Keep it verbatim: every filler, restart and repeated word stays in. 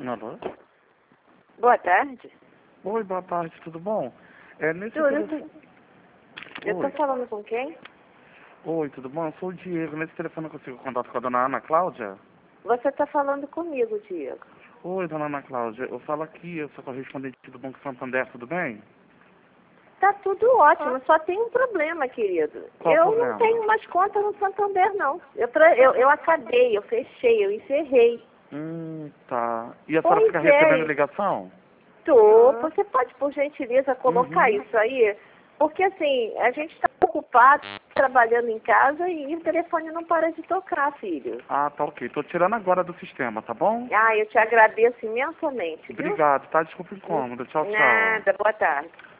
Alô? Boa tarde. Oi, boa tarde, tudo bom? É nesse Tudo. telefone... Eu tô Oi. falando com quem? Oi, tudo bom? Eu sou o Diego. Nesse telefone eu consigo contato com a dona Ana Cláudia? Você tá falando comigo, Diego. Oi, dona Ana Cláudia. Eu falo aqui, eu sou correspondente do Banco Santander, tudo bem? Tá tudo ótimo, só tem um problema, querido. Qual o eu problema? não tenho mais conta no Santander, não. Eu, tra- eu, eu acabei, eu fechei, eu encerrei. Hum, tá. E a senhora Pois fica recebendo é, ligação? tô. Você pode, por gentileza, colocar Uhum. isso aí? Porque, assim, a gente está ocupado, trabalhando em casa e o telefone não para de tocar, filho. Ah, tá ok. Tô tirando agora do sistema, tá bom? Ah, eu te agradeço imensamente, viu? Obrigado, tá? Desculpa o incômodo. Tchau, tchau. Nada, boa tarde.